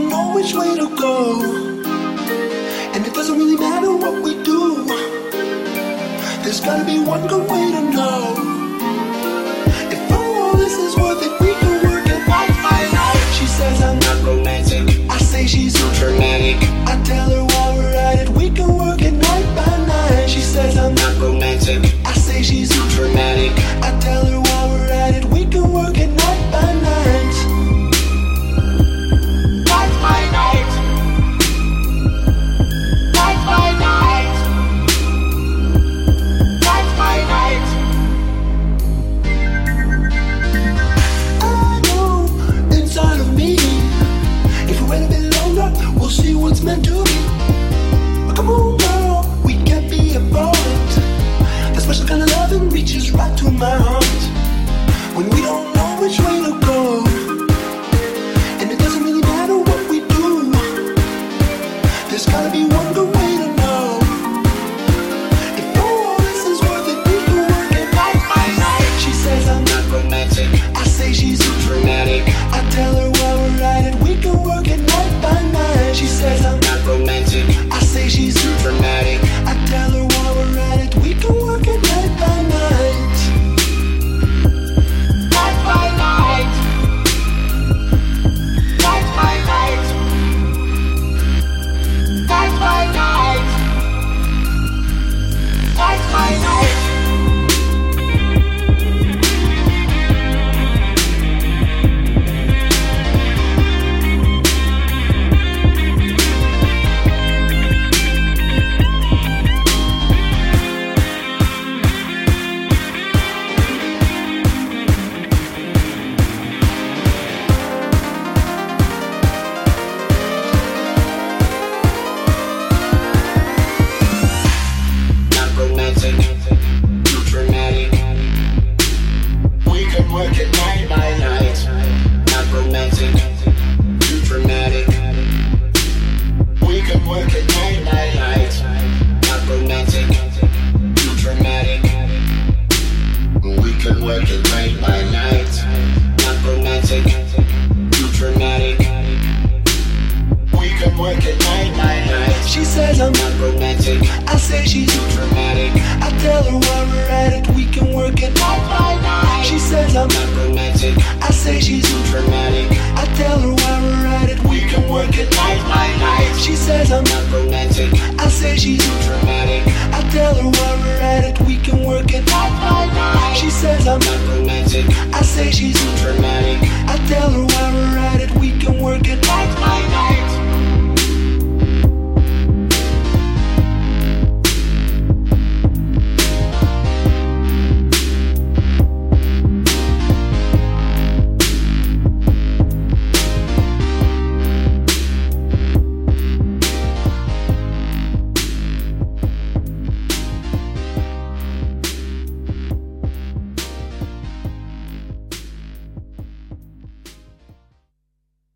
don't know which way to go, and it doesn't really matter what we do. There's gotta be one good way to know if all this is worth it. We can work it night by night. She says I'm not romantic, I say she's too dramatic. I tell her while we're at it, we can work it night by night. She says I'm not romantic, I say she's too dramatic. I tell her while we're at it, we can work it night by night. Night by night. Night by night. Night by night. I know inside of me, if we wait a bit longer, we'll see what's meant to be. But come on, girl, we can't be apart. That special kind of loving reaches right to my heart. When we don't know which way to go, and it doesn't really matter what we do. There's gotta be one good way to know if all this is worth it. We can work it night by night. She says I'm not romantic, I say she's too dramatic. I tell her while we're at it, we can work it night by night. She says I'm not romantic, I say she's too dramatic. I tell her while we're at it, we can work it night by night. Night by night. Night by night. Night by night. Night by night. Too dramatic. We can work it night by night. Not romantic, too dramatic. We can work it night by night. Not romantic, too dramatic. We can work it night by night. Not romantic, too dramatic. We can work it night by night. She says I'm not romantic, I say she's too dramatic. I tell her while we're at it, we can work it night by night. She says I'm not romantic, I say she's too dramatic. I tell her while we're at it, we can work it night by night. She says I'm not romantic, I say she's too dramatic. I tell her while we're at it, we can work it night by night. She says I'm not romantic, I say she's too dramatic. I tell her